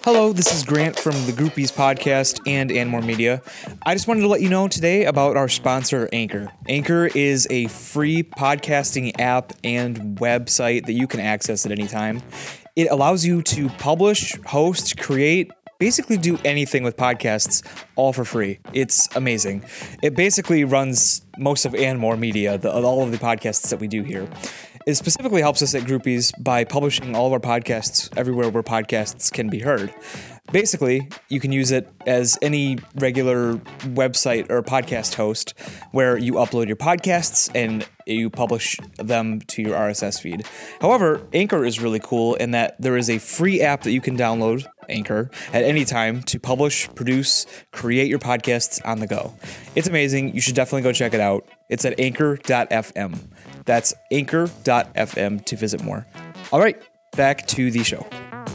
Hello, this is Grant from the Groupies podcast and More Media. I just wanted to let you know today about our sponsor, Anchor. Anchor is a free podcasting app and website that you can access at any time. It allows you to publish, host, create, basically do anything with podcasts, all for free. It's amazing. It basically runs most of More Media, all of the podcasts that we do here. It specifically helps us at Groupies by publishing all of our podcasts everywhere where podcasts can be heard. Basically, you can use it as any regular website or podcast host where you upload your podcasts and you publish them to your RSS feed. However, Anchor is really cool in that there is a free app that you can download, Anchor, at any time to publish, produce, create your podcasts on the go. It's amazing. You should definitely go check it out. It's at anchor.fm. That's anchor.fm to visit more. All right, back to the show.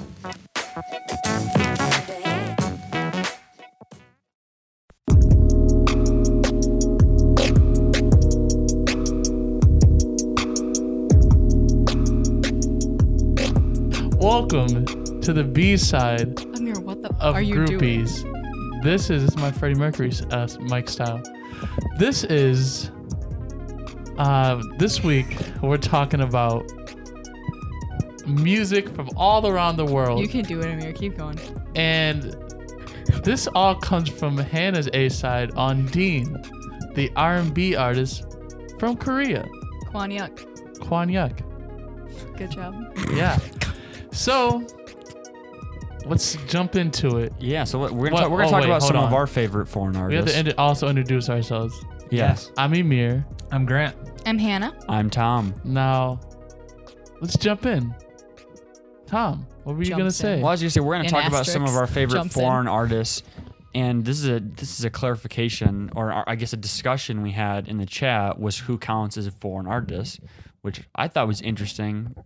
Welcome to the B-side Amir, what the of are you Groupies. doing? This is my Freddie Mercury Mike style. This is this week we're talking about music from all around the world. You can do it, Amir. Keep going. And this all comes from Hannah's A-side on Dean, the R&B artist from Korea. Kwon-yuk. Kwon-yuk. Good job. Yeah. So let's jump into it. Yeah, so we're gonna talk about some of our favorite foreign We artists. have to also introduce ourselves. Yes. I'm Emir. I'm Grant. I'm Hannah. I'm Tom. Now, let's jump in. Tom, what were you gonna Jumps say? in. Well, I was gonna say we're gonna An talk about some of asterisk our favorite jumps in. foreign artists, and this is a clarification, or I guess a discussion we had in the chat was who counts as a foreign artist, which I thought was interesting.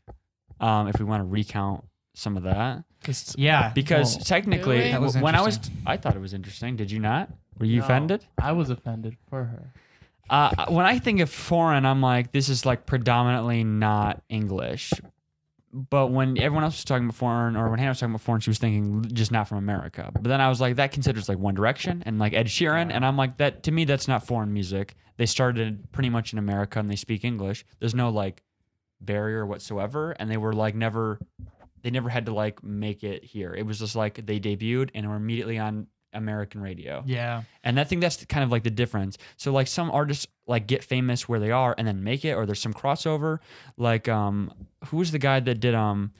If we want to recount some of that, Yeah. because Well, technically, really? That was when interesting. I thought it was interesting. Did you not? Were you No, offended? I was offended for her. When I think of foreign, I'm like, this is like predominantly not English. But when everyone else was talking about foreign, or when Hannah was talking about foreign, she was thinking just not from America. But then I was like, that considers like One Direction and like Ed Sheeran. And I'm like, that to me, that's not foreign music. They started pretty much in America and they speak English. There's no like barrier whatsoever. And they were like they never had to like make it here. It was just like they debuted and were immediately on American radio. Yeah. And I think that's kind of like the difference. So like some artists like get famous where they are and then make it, or there's some crossover. Like who was the guy that did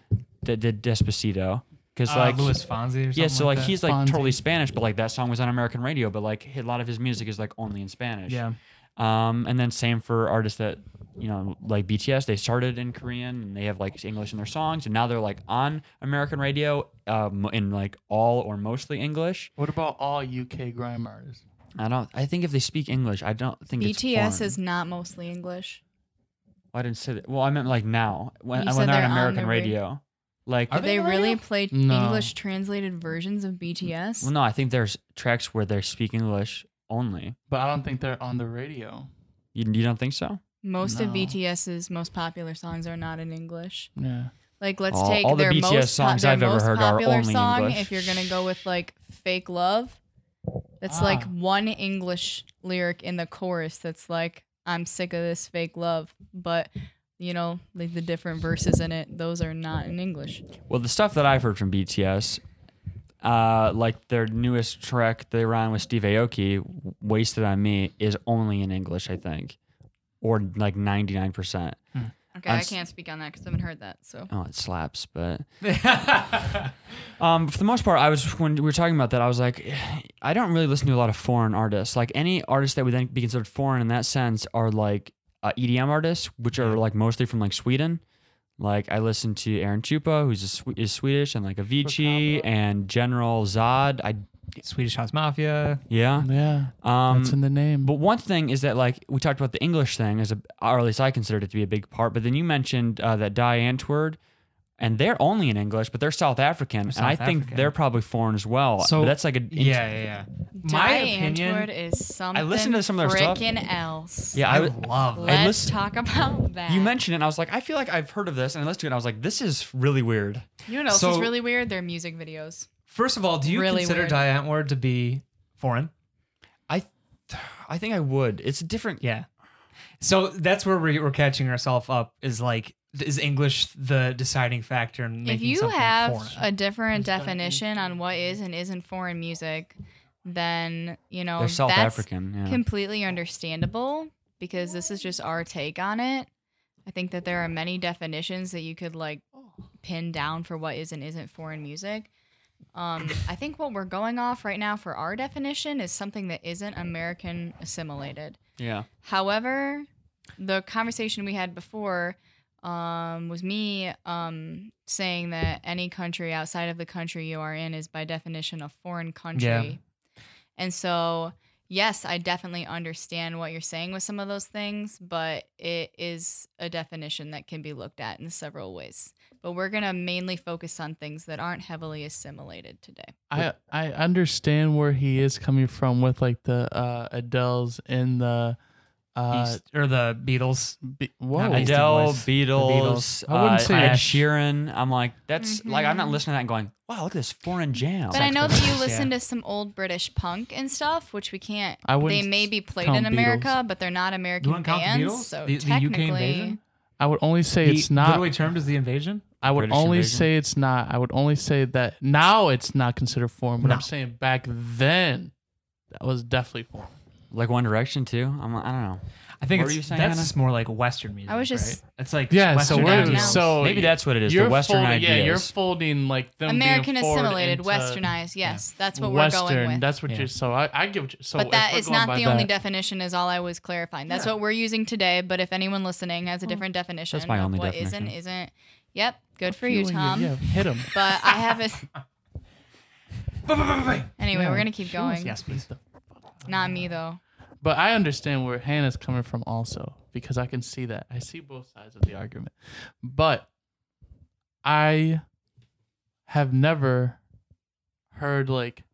Despacito? Because like Louis Fonsi or something. yeah, so like that. he's like Fonzie. totally Spanish, but like that song was on American radio, but like a lot of his music is like only in Spanish. Yeah. And then same for artists that, you know, like BTS, they started in Korean and they have like English in their songs, and now they're like on American radio in like all or mostly English. What about all UK grime artists? I think if they speak English, I don't think it's BTS foreign. is not mostly English. Well, I didn't say that. Well, I meant like now when You they're said on they're on American the radio. Like, Are Did they they on the really radio? play No. English translated versions of BTS? well, no, I think there's tracks where they speak English only. But I don't think they're on the radio. You don't think so? Most of No. BTS's most popular songs are not in English. Yeah. Like, let's All take the their BTS most songs their I've ever most heard are popular only song. English. If you're gonna go with like "Fake Love," it's like one English lyric in the chorus that's like, "I'm sick of this fake love," but you know, like the different verses in it, those are not in English. Well, the stuff that I've heard from BTS, like their newest track they were on with Steve Aoki, "Wasted on Me," is only in English, I think, or like 99%. Okay, I'm I s- can't speak on that because I haven't heard that. So Oh, it slaps, but for the most part, when we were talking about that, I was like, I don't really listen to a lot of foreign artists. Like any artists that would then be considered foreign in that sense are like EDM artists, which are like mostly from like Sweden. Like I listen to Aaron Chupa, who's is Swedish, and like Avicii and General Zod. Swedish House Mafia. Yeah. Yeah. That's in the name. But one thing is that like we talked about the English thing or at least I considered it to be a big part. But then you mentioned that Die Antwoord and they're only in English, but they're South African, and I South think African. they're probably foreign as well. So But that's like a yeah. My Diane opinion. Antwoord is something listened to some of their stuff. freaking else. Yeah, I I love. Let's listened- talk about that. You mentioned it, and I was like, I feel like I've heard of this, and I listened to it, and I was like, this is really weird. You know what else So- is really weird? Their music videos. First of all, do you Really consider weird. Diane Antwoord to be foreign? I think I would. It's a different. Yeah. So that's where we're catching ourselves up. Is like, is English the deciding factor in making If you something have foreign? a different definition on what is and isn't foreign music, then They're South that's African. Yeah. completely understandable because this is just our take on it. I think that there are many definitions that you could like pin down for what is and isn't foreign music. I think what we're going off right now for our definition is something that isn't American assimilated. Yeah. However, the conversation we had before was me saying that any country outside of the country you are in is by definition a foreign country. Yeah. And so, yes, I definitely understand what you're saying with some of those things, but it is a definition that can be looked at in several ways. But we're going to mainly focus on things that aren't heavily assimilated today. I understand where he is coming from with like the Adele's and the Or the Beatles. whoa. Beastie Adele, Boys. Beatles, I wouldn't say Ed that. Sheeran. I'm like, that's like, I'm not listening to that and going, wow, look at this foreign jam. But I know that you Yeah. listen to some old British punk and stuff, which we can't. I wouldn't They may be played count in America, Beatles. but they're not You American wouldn't count the bands. Beatles? So The UK technically, invasion? I would only say it's not. Literally termed as the invasion. I would British only invasion? say it's not. I would only say that now it's not considered foreign, but No. I'm saying back then that was definitely foreign. Like One Direction too. I don't know. I think What were it's you saying, that's Hannah? just more like Western music. I was just- right? It's like Yeah, Western so we're ideals. now. Maybe that's what it is. You're The Western folding, ideas. Yeah, you're folding like them American being forward assimilated, into westernized. Yes, that's what Western. we're going with. That's what Yeah. you're. So I give. So But if that we're is going not by the only that- definition. Is all I was clarifying. That's what we're using today. But if anyone listening has a different definition That's my of only what definition. isn't, yep, good for Feel you, like Tom. Yeah, hit him. But I have it. Anyway, we're gonna keep going. Yes, please. Not me though. But I understand where Hannah's coming from also because I can see that. I see both sides of the argument. But I have never heard like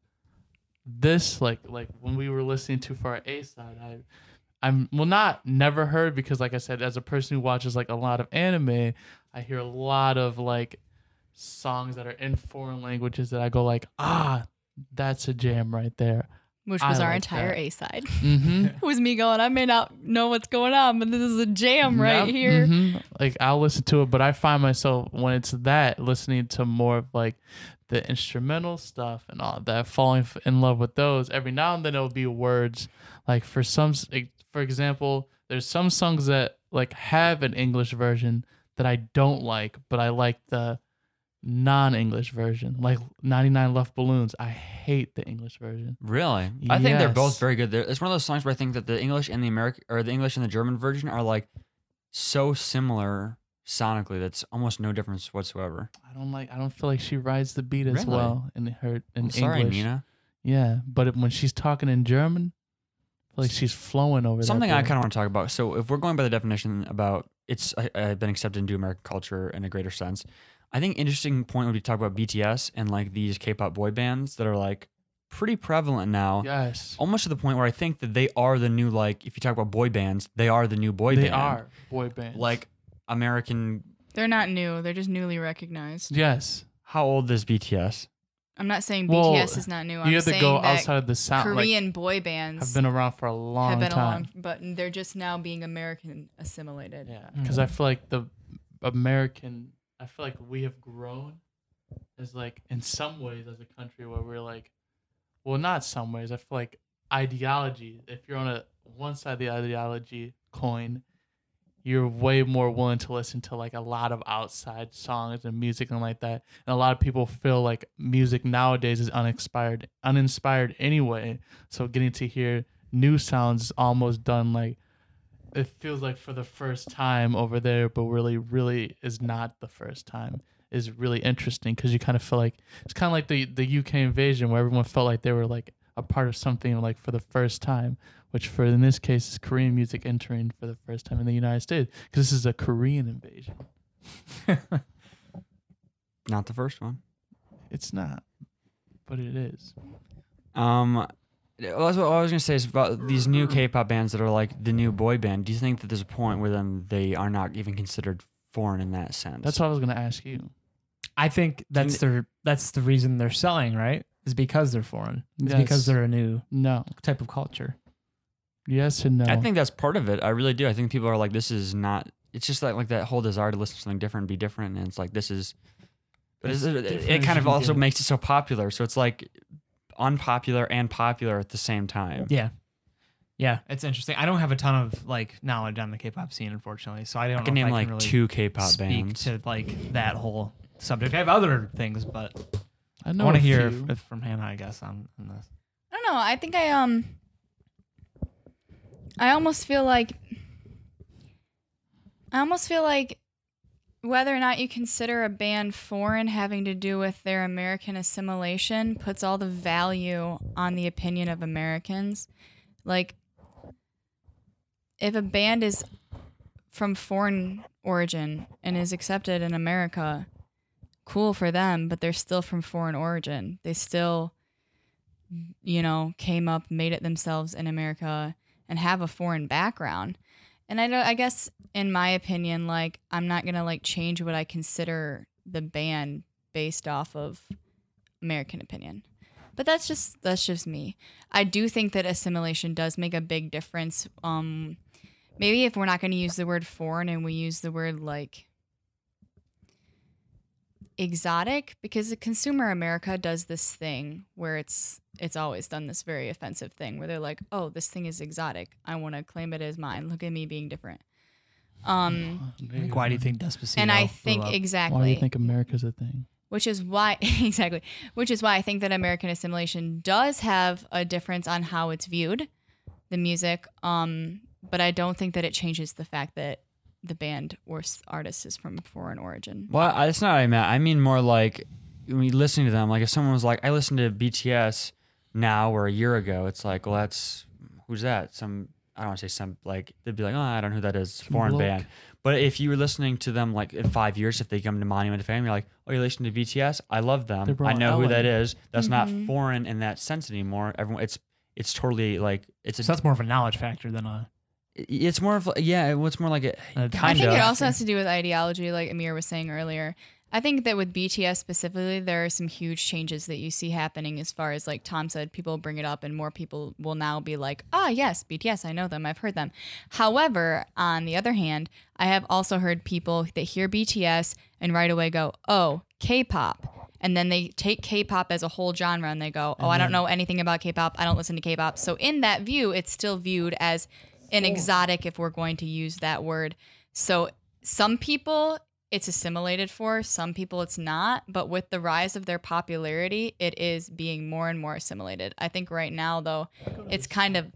this like when we were listening to for our A side. I'm not never heard because like I said, as a person who watches like a lot of anime, I hear a lot of like songs that are in foreign languages that I go like, that's a jam right there. Which I was our like entire that. A side. Mm-hmm. It was me going, I may not know what's going on, but this is a jam right here. Mhm. Like I'll listen to it, but I find myself when it's that listening to more of like the instrumental stuff and all that, falling in love with those. Every now and then it'll be words like for example, there's some songs that like have an English version that I don't like, but I like the non-English version, like 99 Left Balloons. I hate the English version. Really? I think they're both Yes. very good. It's one of those songs where I think that the English and the American or the English and the German version are like so similar sonically that's almost no difference whatsoever. I don't feel like she rides the beat as Really? well in I'm sorry, English. Nina. Yeah, but when she's talking in German, I feel like she's flowing over Something that I bit. kind of want to talk about. So if we're going by the definition about it's been accepted into American culture in a greater sense, I think interesting point would be to talk about BTS and like these K-pop boy bands that are like pretty prevalent now. Yes, Almost to the point where I think that they are the new, like, if you talk about boy bands, they are the new boy band. they are boy bands. Like American. They're not new. They're just newly recognized. yes, How old is BTS? I'm not saying Well, BTS is not new. you I'm have to saying go that outside of the sound. Like, Korean boy bands have been around for a long have been time. but they're just now being American assimilated. Yeah, because I feel like the American. I feel like we have grown as like in some ways as a country where we're like, well, not some ways. I feel like ideology. If you're on one side of the ideology coin, you're way more willing to listen to like a lot of outside songs and music and like that. And a lot of people feel like music nowadays is uninspired anyway. So getting to hear new sounds almost done like it feels like for the first time over there, but really is not the first time. Is really interesting because you kind of feel like it's kind of like the UK invasion where everyone felt like they were like a part of something like for the first time, which for in this case is Korean music entering for the first time in the United States because this is a Korean invasion. Not the first one. It's not, but it is. Well, that's what I was gonna say is about these new K-pop bands that are like the new boy band. Do you think that there's a point where then they are not even considered foreign in that sense? That's what I was gonna ask you. I think that's the reason they're selling, right? Is because they're foreign. It's Yes. because they're a new No. type of culture. Yes and no. I think that's part of it. I really do. I think people are like, this is not. It's just like that whole desire to listen to something different, and be different, and it's like this is. But As it different kind as of you also get. makes it so popular. So it's like unpopular and popular at the same time. Yeah. Yeah, it's interesting. I don't have a ton of like knowledge on the K-pop scene, unfortunately, so I don't I can know if name I like can really 2 K-pop speak bands. to like that whole subject. I have other things, but I I know want to a hear few. from Hannah, I guess, on this. I don't know. I think I almost feel like whether or not you consider a band foreign having to do with their American assimilation puts all the value on the opinion of Americans. Like, if a band is from foreign origin and is accepted in America, cool for them, but they're still from foreign origin. They still, came up, made it themselves in America, and have a foreign background. And I guess in my opinion, like, I'm not gonna like change what I consider the band based off of American opinion. But that's just me. I do think that assimilation does make a big difference. Maybe if we're not going to use the word foreign and we use the word like exotic, because the consumer America does this thing where it's always done this very offensive thing where they're like, oh, this thing is exotic, I want to claim it as mine, look at me being different. Like, why do you think Despacito And I blew think up? exactly Why do you think America's a thing? which is why I think that American assimilation does have a difference on how it's viewed, the music, but I don't think that it changes the fact that the band or artist is from foreign origin. Well, that's not what I meant. I mean more like when you listen to them, like if someone was like, I listened to BTS now or a year ago, it's like, well, who's that? I don't want to say some, like, they'd be like, oh, I don't know who that is, foreign bloke. band. But if you were listening to them like in 5 years, if they come to Monument to Fame, you're like, oh, you listen to BTS? I love them. They're I know who LA. that is. That's not foreign in that sense anymore. Everyone, it's totally like, So that's more of a knowledge factor than a. it's more of, it's more like a I kind I think of. it also has to do with ideology, like Amir was saying earlier. I think that with BTS specifically, there are some huge changes that you see happening as far as, like Tom said, people bring it up and more people will now be like, yes, BTS, I know them, I've heard them. However, on the other hand, I have also heard people that hear BTS and right away go, oh, K-pop. And then they take K-pop as a whole genre and they go, I don't know anything about K-pop, I don't listen to K-pop. So in that view, it's still viewed as an exotic, if we're going to use that word. So some people it's assimilated for, some people it's not, but with the rise of their popularity, it is being more and more assimilated. I think right now though, it's kind of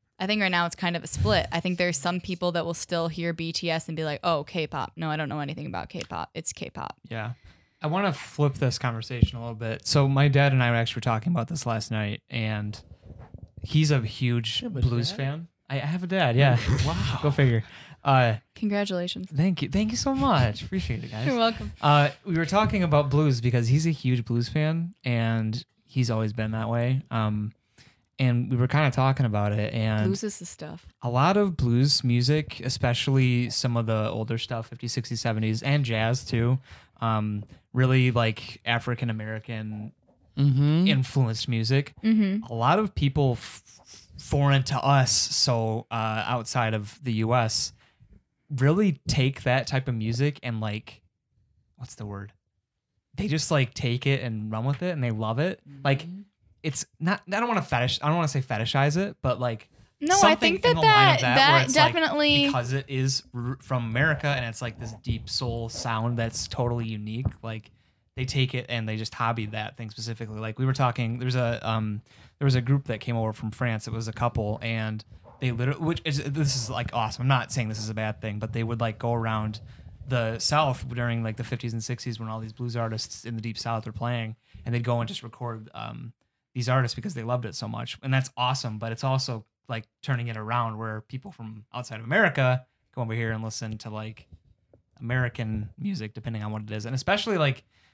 a split. I think there's some people that will still hear BTS and be like, oh, K-pop. No, I don't know anything about K-pop. It's K-pop. Yeah. I want to flip this conversation a little bit. So my dad and I were actually talking about this last night, and he's a huge have a blues dad? fan. I have a dad, yeah. Wow. Go figure. Congratulations. Thank you so much. Appreciate it, guys. You're welcome. We were talking about blues because he's a huge blues fan, and he's always been that way. And we were kind of talking about it, and Blues is the stuff. a lot of blues music, especially some of the older stuff, 50s, 60s, 70s, and jazz too, really like African American influenced music. Mm-hmm. A lot of people foreign to us, so outside of the US, really take that type of music and like, what's the word? They just like take it and run with it, and they love it. Like, it's not. I don't want to say fetishize it, but like. No, I something think in the line of that where it's like, definitely. because it is from America and it's like this deep soul sound that's totally unique. Like, they take it and they just hobby that thing specifically. Like, we were talking, there was a group that came over from France. It was a couple, and they literally, this is like awesome. I'm not saying this is a bad thing, but they would like go around the South during like the 50s and 60s when all these blues artists in the deep South were playing, and they'd go and just record these artists because they loved it so much. And that's awesome, but it's also like turning it around where people from outside of America come over here and listen to like American music, depending on what it is. And especially like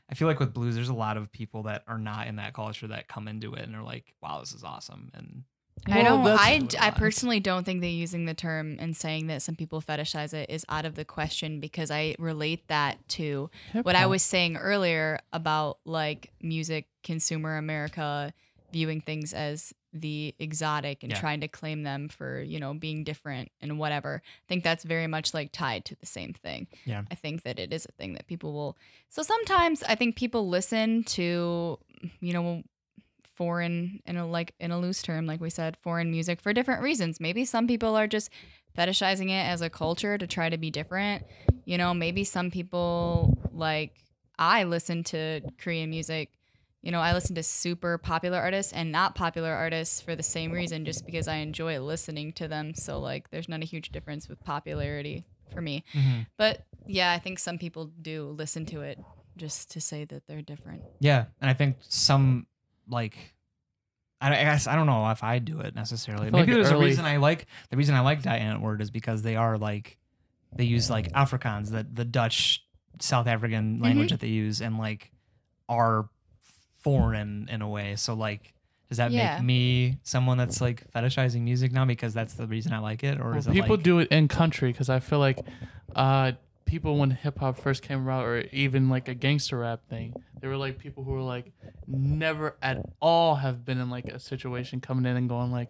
I feel like with blues, there's a lot of people that are not in that culture that come into it and are like, wow, this is awesome. And I Well, don't. that's- I personally don't think that using the term and saying that some people fetishize it is out of the question, because I relate that to what I Hip-hop. was saying earlier about like music consumer America viewing things as the exotic and Yeah. trying to claim them for, you know, being different and whatever. I think that's very much like tied to the same thing. Yeah. I think that it is a thing that people will. So sometimes I think people listen to, you know, foreign in a loose term, like we said, foreign music for different reasons. Maybe some people are just fetishizing it as a culture to try to be different. You know, maybe some people, like I listen to Korean music. You know, I listen to super popular artists and not popular artists for the same reason, just because I enjoy listening to them. So like there's not a huge difference with popularity for me. But yeah, I think some people do listen to it just to say that they're different. yeah, and I think some like I guess I don't know if I do it necessarily. I feel Maybe like there's early- a reason I like Die Word is because they are like they use like Afrikaans, the Dutch South African language that they use, and like are foreign in a way. So like, does that Yeah. make me someone that's like fetishizing music now because that's the reason I like it, or Well, is it people like, do it in country because I feel like people when hip hop first came out, or even like a gangster rap thing, they were like people who were like never at all have been in like a situation coming in and going like,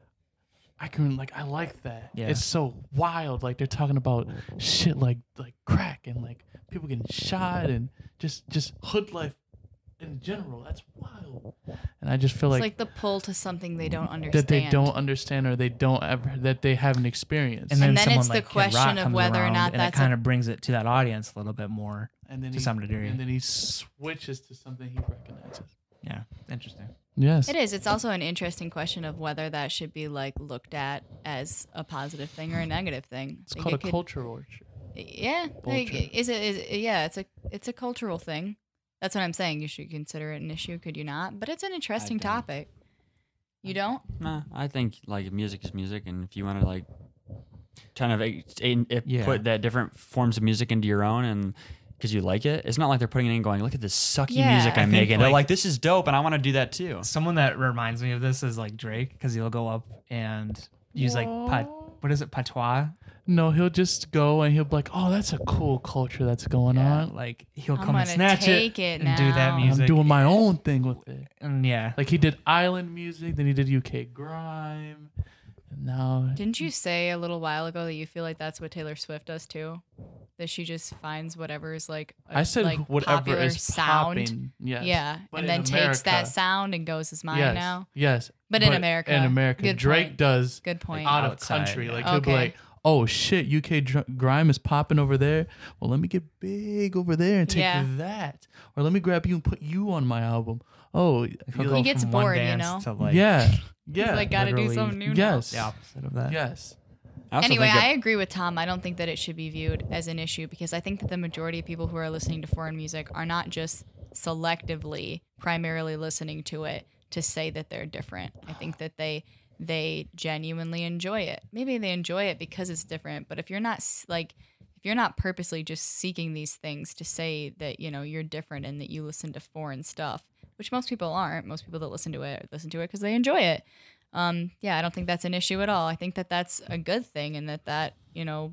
I like that. Yeah. It's so wild. Like they're talking about shit like crack and like people getting shot and just hood life in general. That's wild. And I just feel It's like like the pull to something they don't understand. that they don't understand, or they don't ever, that they haven't experienced. And then someone it's the like Kid question Rock of comes whether or around not and that's it kind of brings it to that audience a little bit more. and then to he, some degree. and then he switches to something he recognizes. Yeah, interesting. Yes. It is. It's also an interesting question of whether that should be like looked at as a positive thing or a negative thing. It's Like, called a it could- culture orchard. Yeah, like, Vulture. is it? Yeah, it's a cultural thing. That's what I'm saying. You should consider it an issue. Could you not? But it's an interesting don't. topic. You don't? Nah, I think like music is music, and if you want to like kind of Yeah. put that different forms of music into your own, and because you like it, it's not like they're putting it in going, look at this sucky Yeah. music I I'm think, making. They're like- like, this is dope, and I want to do that too. Someone that reminds me of this is like Drake, because he'll go up and use like what is it, patois? No, he'll just go and he'll be like, "Oh, that's a cool culture that's going on. Like he'll I'm come and gonna snatch take it and do that now. music. I'm doing my own thing with it." And yeah, Like he did island music, then he did UK grime, and now Didn't you say a little while ago that you feel like that's what Taylor Swift does too? That she just finds whatever is like a, I said like whatever popular is sound. popping. Yes. Yeah, But and in then takes that America- sound and goes as mine yes, now. Yes. But in America. in America, Good Drake point. does Good point. out of Outside, country. yeah. Like he'll be Okay. like, "Oh shit, UK grime is popping over there. Well, let me get big over there and take Yeah. that, or let me grab you and put you on my album." Oh, he'll you- go He gets from one bored, you dance know? to like yeah, He's yeah, like, gotta do literally- something new now. yes, the opposite of that. yes. I also Anyway, think I agree with Tom. I don't think that it should be viewed as an issue, because I think that the majority of people who are listening to foreign music are not just selectively, primarily listening to it to say that they're different. I think that they genuinely enjoy it. Maybe they enjoy it because it's different, but if you're not if you're not purposely just seeking these things to say that, you know, you're different and that you listen to foreign stuff, which most people aren't. Most people that listen to it because they enjoy it. Yeah, I don't think that's an issue at all. I think that that's a good thing, and that you know,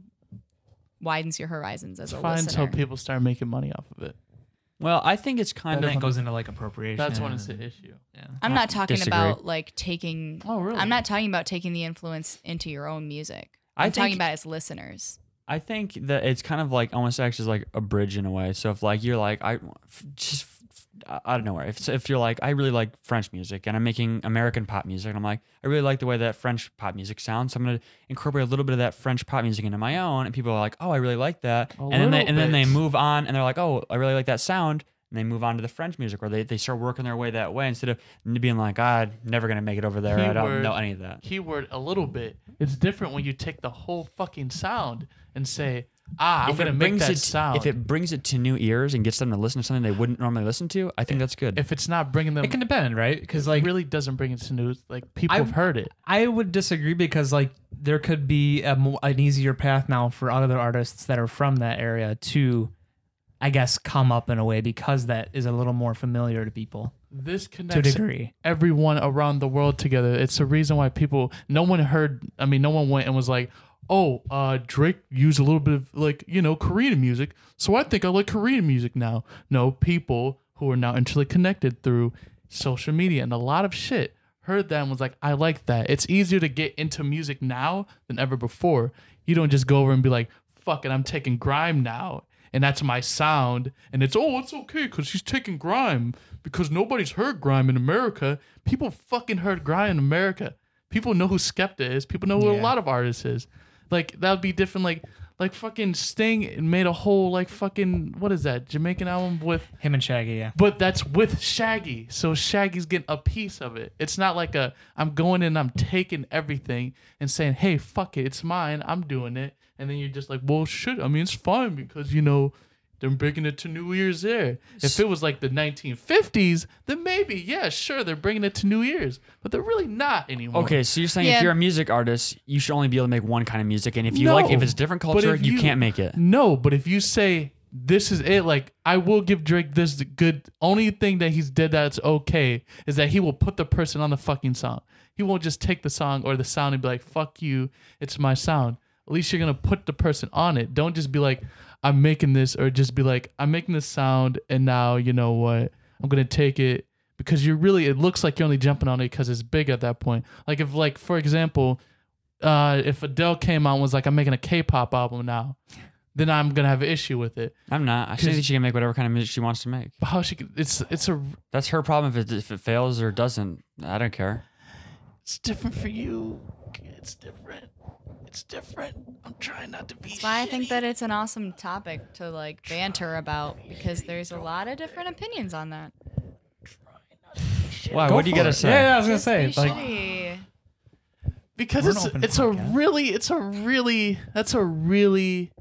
widens your horizons as It's a fine listener. until people start making money off of it. well, I think it's And kind then of it goes into like appropriation. That's when it's and- the issue. Yeah. I'm not talking disagree. about like taking. Oh, really? I'm not talking about taking the influence into your own music. I I'm talking think- about as listeners. I think that it's kind of like almost acts as like a bridge in a way. So if like you're like I don't know where if you're like I really like French music and I'm making American pop music and I'm like I really like the way that French pop music sounds, so I'm gonna incorporate a little bit of that French pop music into my own, and people are like, oh, I really like that, A and then little they bit. move on and they're like, oh, I really like that sound. And they move on to the French music, or they start working their way that way instead of being like, I'm never gonna make it over there. I don't Keyword- know any of that. Keyword a little bit. It's different when you take the whole fucking sound and say, I'm gonna make that sound. If it brings it to new ears and gets them to listen to something they wouldn't normally listen to, I think that's good. if it's not bringing them, It can depend, right? Because it like really doesn't bring it to news. Like people have heard it. I would disagree, because like there could be an easier path now for other artists that are from that area to I guess, come up in a way because that is a little more familiar to people This to a connects degree. everyone around the world together. It's the reason why no one went and was like, oh, Drake used a little bit of like, Korean music. So I think I like Korean music now. No, people who are now interconnected connected through social media and a lot of shit heard that and was like, I like that. It's easier to get into music now than ever before. You don't just go over and be like, fuck it, I'm taking grime now. And that's my sound. And it's okay because she's taking grime because nobody's heard grime in America. People fucking heard grime in America. People know who Skepta is. People know who a lot of artists is. Like, that would be different. Like fucking Sting made a whole, like, fucking, what is that? Jamaican album with Him and Shaggy, yeah. but that's with Shaggy. So Shaggy's getting a piece of it. It's not like I'm going in, I'm taking everything and saying, hey, fuck it, it's mine, I'm doing it. And then you're just like, well, shit, I mean, it's fine because, they're bringing it to New Year's there. If it was like the 1950s, then maybe, yeah, sure, they're bringing it to New Year's. But they're really not anymore. Okay, so you're saying if Yeah. you're a music artist, you should only be able to make one kind of music, and if you No, if it's a different but culture, if you can't make it. No, but if you say this is it, like, I will give Drake this good. Only thing that he's did that's okay is that he will put the person on the fucking song. He won't just take the song or the sound and be like, fuck you, it's my sound. At least you're gonna put the person on it. Don't just be like, I'm making this, or just be like, I'm making this sound, and now you know what? I'm gonna take it because it looks like you're only jumping on it because it's big at that point. Like if, like, for example, if Adele came out and was like, I'm making a K-pop album now, then I'm gonna have an issue with it. I'm not. I think she can make whatever kind of music she wants to make. How she could, it's That's her problem if it fails or doesn't. I don't care. it's different for you. It's different. I'm trying not to be. That's why I think that it's an awesome topic to like banter about because there's a lot of different opinions on that. Why? Go What do you for gotta it. say? Yeah, I was gonna Just say, be like, shitty. Because We're an open that's a really,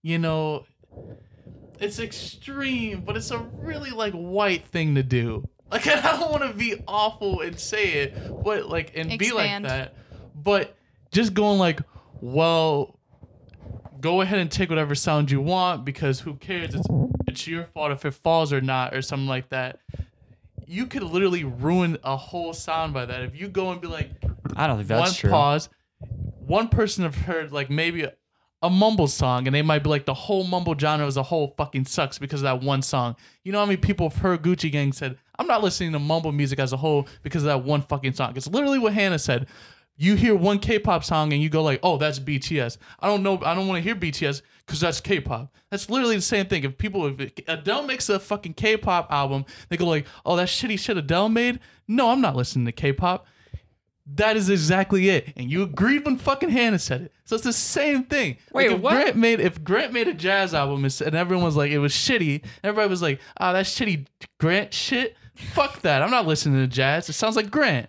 it's extreme, but it's a really, like, white thing to do. Like, I don't want to be awful and say it, but like, and be like Expand. that, but just going like, well, go ahead and take whatever sound you want because who cares? It's your fault if it falls or not or something like that. You could literally ruin a whole sound by that if you go and be like, I don't think that's one true. pause. One person have heard like maybe a mumble song, and they might be like the whole mumble genre as a whole fucking sucks because of that one song. You know how many people have heard Gucci Gang said, I'm not listening to mumble music as a whole because of that one fucking song. It's literally what Hannah said. You hear one K-pop song and you go like, oh, that's BTS. I don't know. I don't want to hear BTS because that's K-pop. That's literally the same thing. If Adele makes a fucking K-pop album, they go like, oh, that shitty shit Adele made. No, I'm not listening to K-pop. That is exactly it. And you agreed when fucking Hannah said it. So it's the same thing. Wait, like if what? Grant made a jazz album and everyone was like, it was shitty, everybody was like, oh, that's shitty Grant shit. Fuck that. I'm not listening to jazz. It sounds like Grant.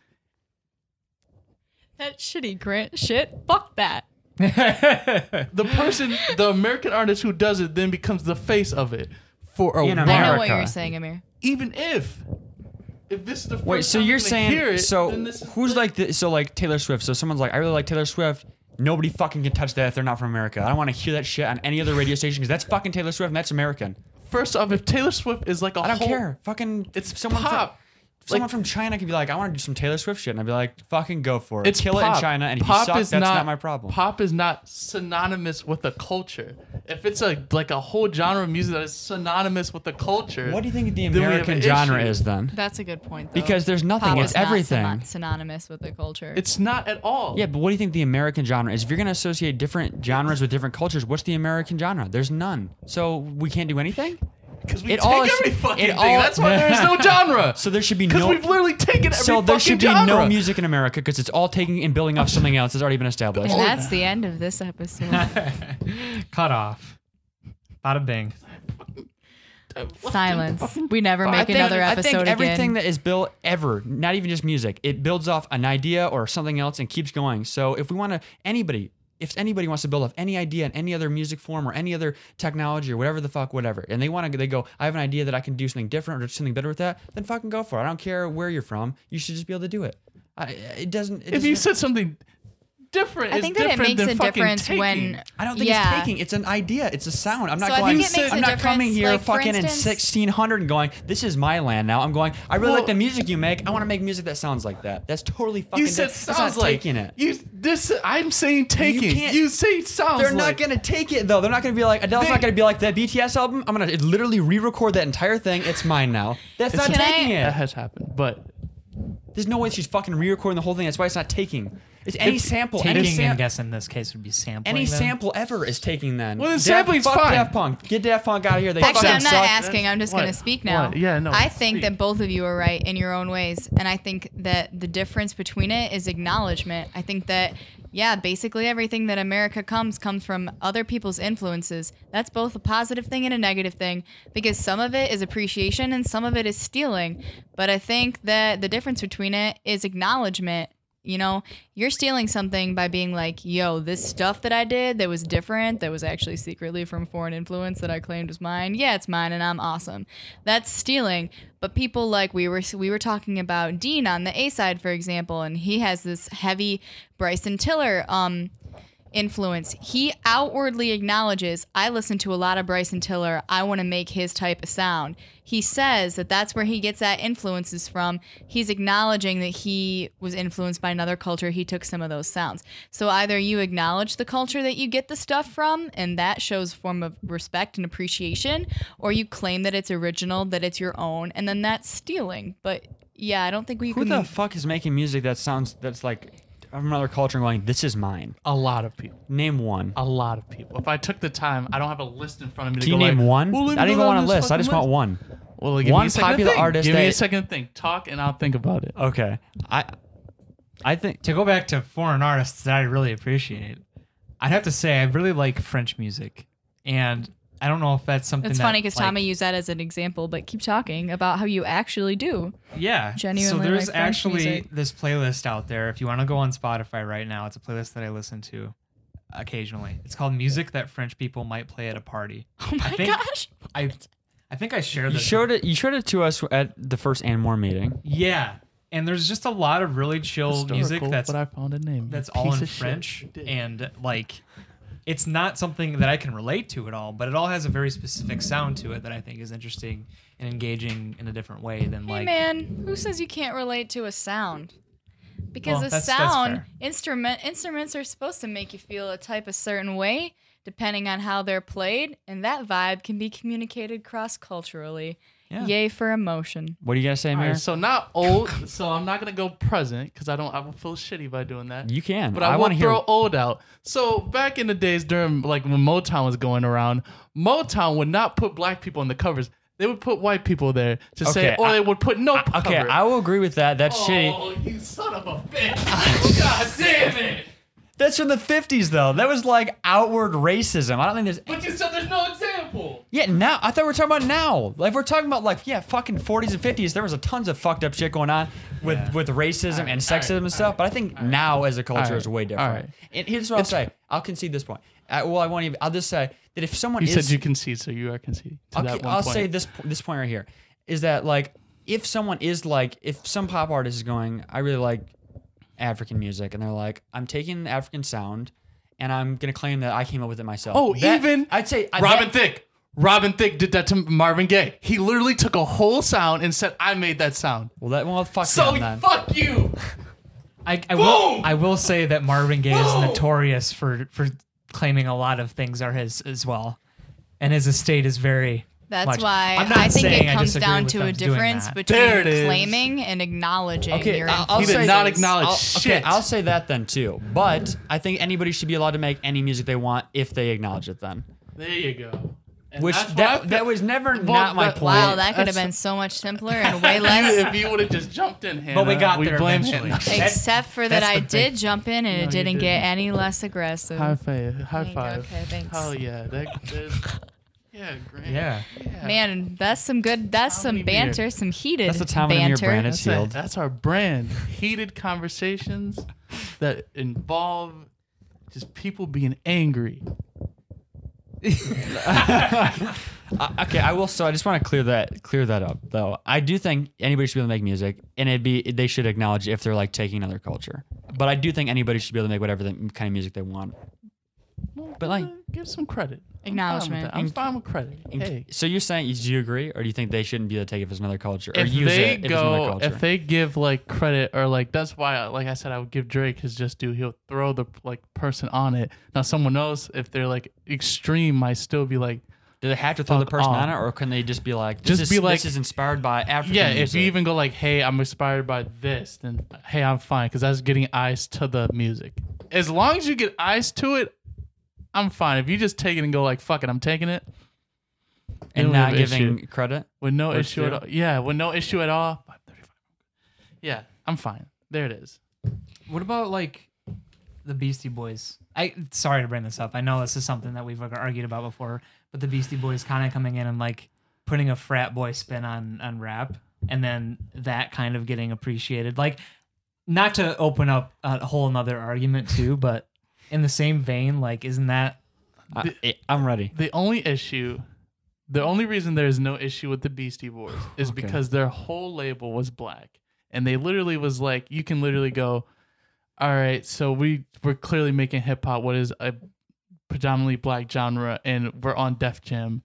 That shitty Grant shit. Fuck that. The American artist who does it then becomes the face of it for a In while. I know what America. you're saying, Amir. Even if this is the first Wait, so time you're I'm gonna hear saying it, so then this is who's like so like Taylor Swift? So someone's like, I really like Taylor Swift. Nobody fucking can touch that if they're not from America. I don't want to hear that shit on any other radio station because that's fucking Taylor Swift and that's American. First off, if Taylor Swift is like a I don't whole, care. Fucking It's someone pop. Someone from China could be like, I want to do some Taylor Swift shit, and I'd be like, fucking go for it. It's Kill it in pop. China, and if Pop you suck, is that's not my problem. Pop is not synonymous with a culture. If it's a whole genre of music that is synonymous with the culture, What do you think the then we have American an genre issue. is then? That's a good point, though. Because there's nothing, Pop it's is not everything. synonymous with the culture. It's not at all. Yeah, but what do you think the American genre is? If you're going to associate different genres with different cultures, what's the American genre? There's none. So we can't do anything? because we It take all is- every fucking it thing. all- That's why there is no genre. So there should be Because no... we've literally taken every So there should be fucking genre. no music in America because it's all taking and building off something else that's already been established. and that's the end of this episode. Cut off. Bada bing. Silence. We never I make think- another I episode think everything again. that is built ever, not even just music, it builds off an idea or something else and keeps going. So if we want to, if anybody wants to build off any idea in any other music form or any other technology or whatever the fuck, whatever, and they go, I have an idea that I can do something different or something better with that, then fucking go for it. I don't care where you're from. You should just be able to do it. If you said something different. I It's think that it different makes than a fucking difference taking. when I don't think yeah. it's taking. It's an idea. It's a sound. I'm not So I going. think it makes a I'm not coming difference, here like, for fucking instance- in 1600 and going, this is my land now. I'm going, I really Well- like the music you make. I want to make music that sounds like that. That's totally fucking You said that's not sounds like taking it. I'm saying taking. can't- You say sounds They're like. not gonna take it though. They're not gonna be like Adele's not gonna be like that BTS album. I'm gonna literally re-record that entire thing. It's mine now. That's not Can I- taking That it. has happened, but There's no way she's fucking re-recording the whole thing. That's why it's not taking. It's any sample. Taking, Any I guess in this case would be sampling. Any then. sample ever is taking then. Well, then sampling's fuck fine. Daft Punk. Get Daft Punk out of here. They Actually, I'm fucking not suck. asking. I'm just going to What? speak now. What? Yeah, no, I think speak. that both of you are right in your own ways. And I think that the difference between it is acknowledgement. I think that, yeah, basically everything that America comes from other people's influences. That's both a positive thing and a negative thing because some of it is appreciation and some of it is stealing. But I think that the difference between it is acknowledgement. You know, you're stealing something by being like, yo, this stuff that I did that was different, that was actually secretly from foreign influence that I claimed was mine. Yeah, it's mine and I'm awesome. That's stealing. But people like we were talking about Dean on the A side, for example, and he has this heavy Bryson Tiller influence. He outwardly acknowledges, I listen to a lot of Bryson Tiller. I want to make his type of sound. He says that that's where he gets that influences from. He's acknowledging that he was influenced by another culture. He took some of those sounds. So either you acknowledge the culture that you get the stuff from, and that shows a form of respect and appreciation, or you claim that it's original, that it's your own, and then that's stealing. But yeah, I don't think we Who can... the fuck is making music that's like from another culture and going, this is mine? a lot of people. Name one. A lot of people. If I took the time, I don't have a list in front of me to Can you go name like, one? well, let me I don't go even want down a this list. I fucking just want one. Well, give One me a second popular to think. artist Give me a that- second to think. Talk and I'll think about it. Okay. I think To go back to foreign artists that I really appreciate, I'd have to say I really like French music, and I don't know if that's something. It's that, funny because like, Tommy used that as an example, but keep talking about how you actually do. Yeah. Genuinely So there's like French actually music. this playlist out there. If you want to go on Spotify right now, it's a playlist that I listen to occasionally. It's called Music That French People Might Play at a Party. Oh my think- gosh. I think I shared you this. showed it to us at the first and more meeting. Yeah. And there's just a lot of really chill music Historical, that's but I found a name. that's You all piece in of shit. French, You did. and like it's not something that I can relate to at all, but it all has a very specific sound to it that I think is interesting and engaging in a different way than Hey like man, who says you can't relate to a sound? Because Well, a that's sound fair. instruments are supposed to make you feel a type of certain way depending on how they're played, and that vibe can be communicated cross-culturally. Yeah. Yay for emotion. What do you gotta say, All Mayor? right, so not old. So I'm not gonna go present because I will feel shitty by doing that. You can. But I want will to hear. throw old out. So back in the days during like when Motown was going around, Motown would not put black people on the covers. They would put white people there to say, Okay, or they would put no Okay, cover. I will agree with that. That's shitty. Oh, you son of a bitch! God damn it! That's from the 50s, though. That was like outward racism. I don't think there's. But you said there's no example. Yeah, now. I thought we were talking about now. Like, we're talking about, like, yeah, fucking 40s and 50s. There was a tons of fucked up shit going on with racism and sexism and stuff. But I think now as a culture is way different. alright. And here's what I'll say. I'll concede this point. I'll just say that if someone You is. said you concede, so you are conceding to that one I'll point. say this point right here is that, like, if someone is like, if some pop artist is going, I really like African music, and they're like, I'm taking the African sound and I'm gonna claim that I came up with it myself. Oh, That- even I'd say Robin Thicke. Robin Thicke did that to Marvin Gaye. He literally took a whole sound and said, "I made that sound." Well, fuck So them then. fuck you. I will say that Marvin Gaye is Boom! notorious for claiming a lot of things are his as well, and his estate is very. That's much. why I'm not I think saying it I comes disagree down with to them a doing difference that. between There it is. claiming and acknowledging Okay, your I'll He did influences. not acknowledge Okay, shit. I'll say that then too. But I think anybody should be allowed to make any music they want if they acknowledge it then. There you go. And Which that's why I that was never Well, not my that- point. Wow, that could have That's- been so much simpler and way less. If you would have just jumped in, Hannah, But we got there blame eventually. Hannah. Except for that that's I the did big- jump in and No, it you didn't get didn't. any less aggressive. High five. High Okay, five. okay, thanks. Hell yeah. Yeah, great. Yeah. Man, that's some good. That's How some many beer? banter, some heated That's the Tom and Amir banter. brand. That's, Sealed. that's our brand. Heated conversations that involve just people being angry. Okay, I will. So I just want to clear that up, though. I do think anybody should be able to make music, and they should acknowledge if they're like taking another culture. But I do think anybody should be able to make whatever kind of music they want. Well, But, like- give some credit. Acknowledgement. I'm fine with credit. And Hey, So you're saying, do you agree, or do you think they shouldn't be able to take it as another culture, or if use they it if it's another go, culture? if they give like credit or like that's why, like I said, I would give Drake his just due. He'll throw the like person on it. Now someone else, if they're like extreme, might still be like, Do they have to throw the Fuck person off. on it, or can they just be like, Just be like- this is inspired by African yeah. music? If you even go like, hey, I'm inspired by this, then hey, I'm fine because that's getting eyes to the music. As long as you get eyes to it, I'm fine. If you just take it and go like, fuck it, I'm taking it. and then we not have an giving issue. credit. With no Or issue at two. all. Yeah, with no issue at all. 535. Yeah, I'm fine. There it is. What about like the Beastie Boys? Sorry to bring this up. I know this is something that we've argued about before, but the Beastie Boys kind of coming in and like putting a frat boy spin on rap, and then that kind of getting appreciated. Like, not to open up a whole another argument too, but in the same vein, like, isn't that I'm ready. The only reason there is no issue with the Beastie Boys is Okay. because their whole label was black. And they literally was like, you can literally go, all right, so we're clearly making hip hop what is a predominantly black genre, and we're on Def Jam.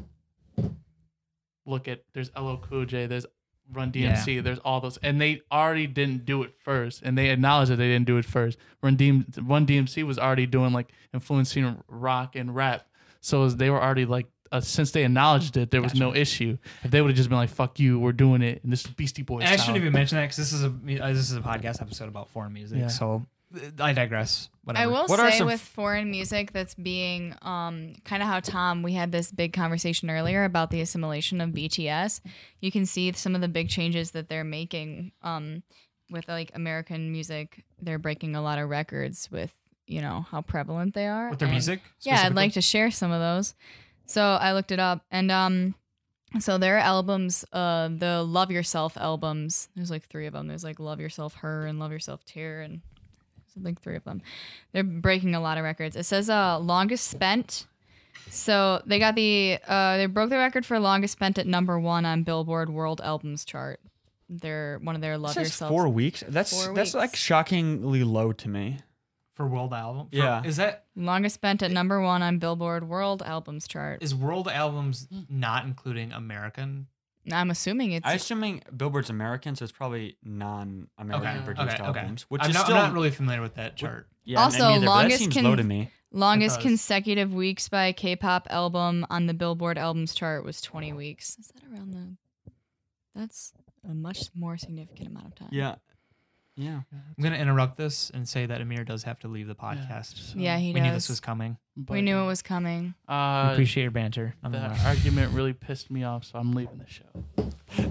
Look at, there's LL Cool J, there's Run DMC, there's all those, and they already didn't do it first, and they acknowledged that they didn't do it first. Run DMC was already doing like influencing rock and rap, so they were already like, since they acknowledged it, there was no issue. If they would have just been like, "Fuck you, we're doing it," and this is Beastie Boys. And I shouldn't sound. even mention that because this is a podcast episode about foreign music. Yeah. So I digress. Whatever. I will What are say some with foreign music that's being kind of how Tom, we had this big conversation earlier about the assimilation of BTS. You can see some of the big changes that they're making with like American music. They're breaking a lot of records with, you know, how prevalent they are. with their And- music. Yeah, I'd specifically? like to share some of those. So I looked it up, and so their albums, the Love Yourself albums, there's like 3 of them. There's like Love Yourself Her and Love Yourself Tear, and there's like 3 of them. They're breaking a lot of records. It says longest spent. So they got they broke the record for longest spent at #1 on Billboard World Albums chart. They're one of their Love It says Yourself. 4 weeks. That's 4 that's like weeks. shockingly low to me. for world album. Yeah. Is that Longest spent at #1 on Billboard World Albums chart. is world albums not including American? I'm assuming it's I'm assuming Billboard's American, so it's probably non-American produced albums, which I'm is not, still I'm not really familiar with that chart. yeah, Also, me neither, but that longest seems can- low to me. Longest does. consecutive weeks by a K-pop album on the Billboard albums chart was 20 weeks. Is that around that's a much more significant amount of time. Yeah, yeah. I'm gonna interrupt this and say that Amir does have to leave the podcast. Yeah, he we does. knew this was coming. We knew it was coming. We Uh, appreciate your banter. that nonetheless. argument really pissed me off, so I'm leaving the show.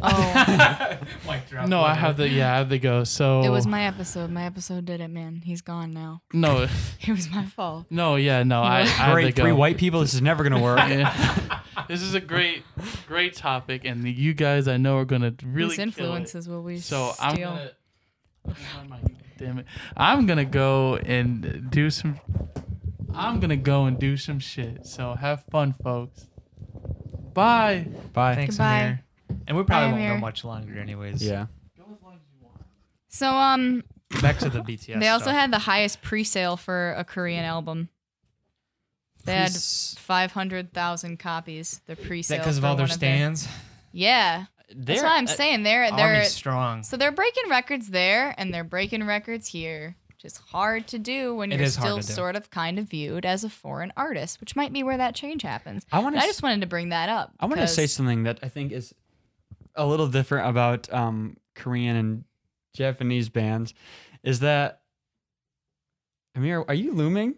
Oh, Mic drop. No, I have to go. So it was my episode. My episode did it, man. He's gone now. no, It was my fault. no, yeah, no. I have Great, to 3 go. white people. This is never gonna work. Yeah. This is a great topic, and you guys I know are gonna really Whose kill it. influences will we So steal? damn it. I'm gonna go and do some. I'm gonna go and do some shit. So have fun, folks. Bye. Bye. Thanks, Goodbye. Amir. And we probably Bye, won't Amir. go much longer, anyways. Yeah. So Back to the BTS. they also stuff. had the highest pre-sale for a Korean album. They had 500,000 copies. The Is pre-sale that because of for all their one of stands. Yeah, that's what I'm saying. They're Army's strong. so they're breaking records there, and they're breaking records here, which is hard to do when It you're is hard still to do. sort of kind of viewed as a foreign artist, which might be where that change happens. I want But I to. just wanted to bring that up. I want to say because- something that I think is a little different about Korean and Japanese bands. Is that Amir? Are you looming?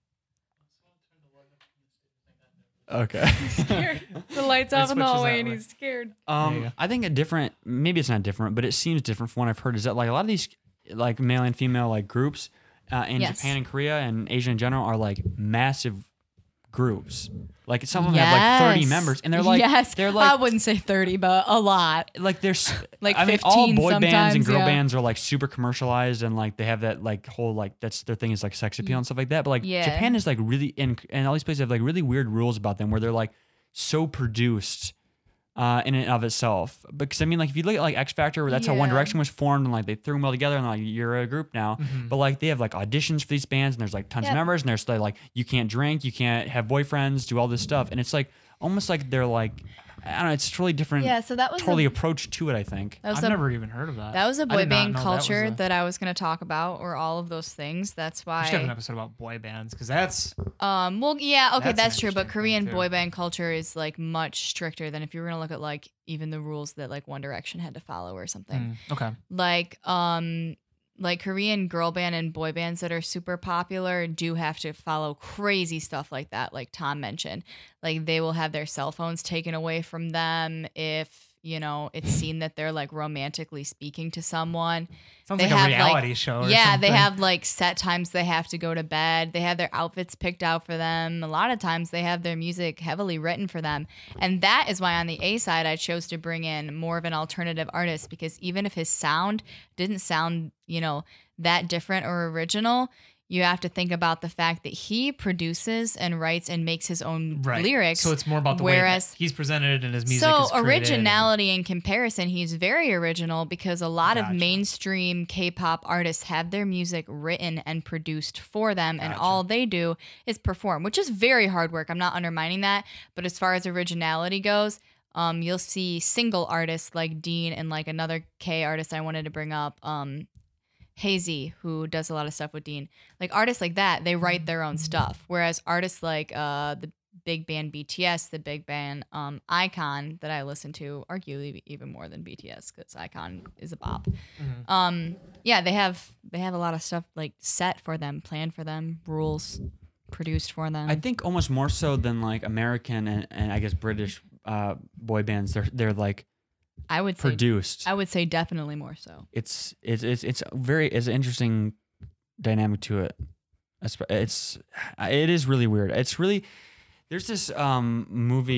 Okay. the lights It off in the switches hallway, that and way. he's scared. There you go. I think a different, maybe it's not different, but it seems different from what I've heard. Is that like a lot of these, like male and female like groups in Yes. Japan and Korea and Asia in general are like massive groups. Like some of them have like 30 Yes. members, and they're like, yes, they're I like, wouldn't say 30, but a lot. like there's Like I mean, all 15 boy bands and sometimes, girl yeah. bands are like super commercialized, and like they have that like whole like that's their thing is like sex appeal and stuff like that. But like Yeah. Japan is like really and all these places have like really weird rules about them where they're like so produced in and of itself. Because I mean, like if you look at like X Factor, that's how One Yeah. Direction was formed, and like they threw them all together, and like you're a group now. But like they have like auditions for these bands, and there's like tons of Yep. members, and there's like you can't drink, you can't have boyfriends, do all this stuff, and it's like almost like they're like I don't know, it's totally different. Yeah, so that was totally a, approach to it. I think. that was I've a never even heard of that. that was a I boy did not band know culture was that I was going to talk about, or all of those things. That's we should have an why. episode about boy bands because that's Well, yeah, okay, That's an that's true. But interesting thing, Korean too. boy band culture is like much stricter than if you were going to look at like even the rules that like One Direction had to follow or something. okay. Like Korean girl band and boy bands that are super popular do have to follow crazy stuff like that, like Tom mentioned. Like they will have their cell phones taken away from them if, you know, it's seen that they're like romantically speaking to someone. Sounds They like a have, reality show. Or Yeah, something. they have like set times they have to go to bed. They have their outfits picked out for them. A lot of times they have their music heavily written for them. And that is why on the A side I chose to bring in more of an alternative artist, because even if his sound didn't sound, you know, that different or original, you have to think about the fact that he produces and writes and makes his own right. lyrics. So it's more about the way whereas- that he's presented and his music. So is created. originality in comparison, he's very original because a lot of Gotcha. mainstream K-pop artists have their music written and produced for them, and Gotcha. all they do is perform, which is very hard work. I'm not undermining that, but as far as originality goes, you'll see single artists like Dean and like another K artist I wanted to bring up, Hazy, who does a lot of stuff with Dean. Like artists like that, they write their own stuff. Whereas artists like the big band BTS, the big band Icon that I listen to, arguably even more than BTS because Icon is a bop. Yeah, they have a lot of stuff like set for them, planned for them, rules produced for them. I think almost more so than like American and I guess British boy bands. They're like I would say produced. I would say definitely more so. It's an interesting dynamic to it. It is really weird. It's really there's this anime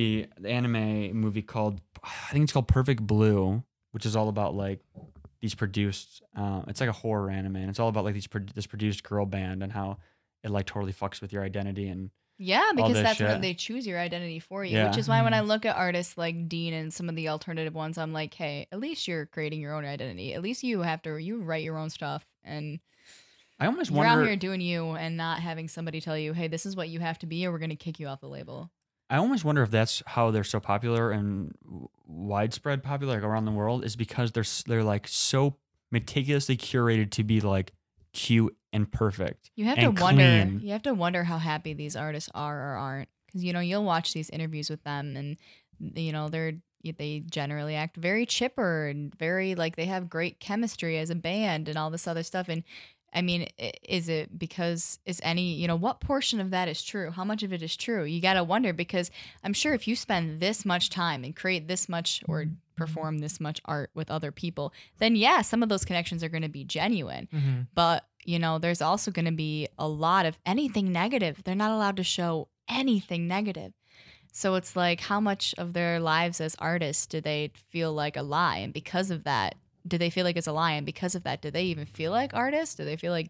movie called I think it's called Perfect Blue, which is all about like these produced. It's like a horror anime, and it's all about like this produced girl band and how it like totally fucks with your identity and. Yeah, because this that's shit. what they choose your identity for you. Yeah. Which is why when I look at artists like Dean and some of the alternative ones, I'm like, hey, at least you're creating your own identity. At least you write your own stuff, and I almost you're out wonder. here doing you and not having somebody tell you, hey, this is what you have to be, or we're gonna kick you off the label. I almost wonder if that's how they're so popular and widespread popular like around the world is because they're like so meticulously curated to be like cute and perfect. You have and to wonder. clean. You have to wonder how happy these artists are or aren't, because you know you'll watch these interviews with them, and you know they generally act very chipper and very like they have great chemistry as a band and all this other stuff. And I mean, is it because what portion of that is true? How much of it is true? You got to wonder, because I'm sure if you spend this much time and create this much or perform this much art with other people, then yeah, some of those connections are going to be genuine. But, you know, there's also going to be a lot of anything negative. They're not allowed to show anything negative. So it's like, how much of their lives as artists do they feel like a lie? And because of that, do they feel like it's a lie? And because of that, do they even feel like artists? Do they feel like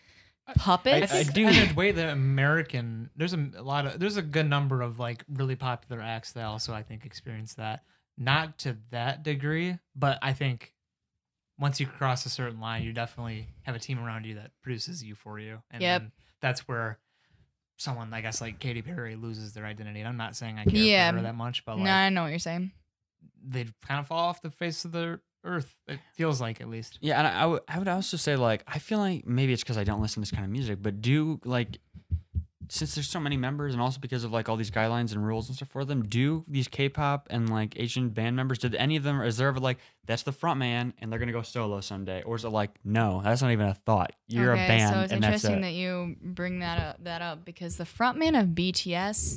puppets? I do- In a way, the American there's a good number of like really popular acts that also I think experience that. Not to that degree, but I think once you cross a certain line, you definitely have a team around you that produces you for you, and Yep. then that's where someone I guess like Katy Perry loses their identity. And I'm not saying I care Yeah. for her that much, but like No, I know what you're saying. they kind of fall off the face of the earth. It feels like, at least. Yeah, and I would also say like I feel like maybe it's because I don't listen to this kind of music, but do like since there's so many members and also because of like all these guidelines and rules and stuff for them, do these K-pop and like Asian band members, did any of them, is there ever like that's the front man and they're gonna go solo someday, or is it like no, that's not even a thought, you're Okay, a band so it's and that's interesting it? that you bring that up because the frontman of BTS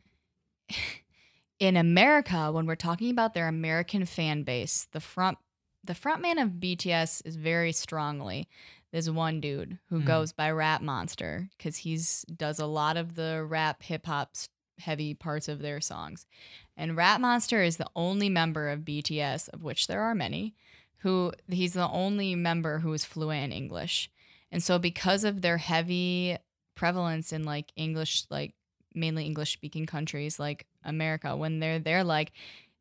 in America, when we're talking about their American fan base, the frontman of BTS is very strongly there's one dude who goes by Rap Monster because he's does a lot of the rap hip hop heavy parts of their songs. And Rap Monster is the only member of BTS, of which there are many, he's the only member who is fluent in English. And so because of their heavy prevalence in like English, like mainly English speaking countries like America, when they're there, like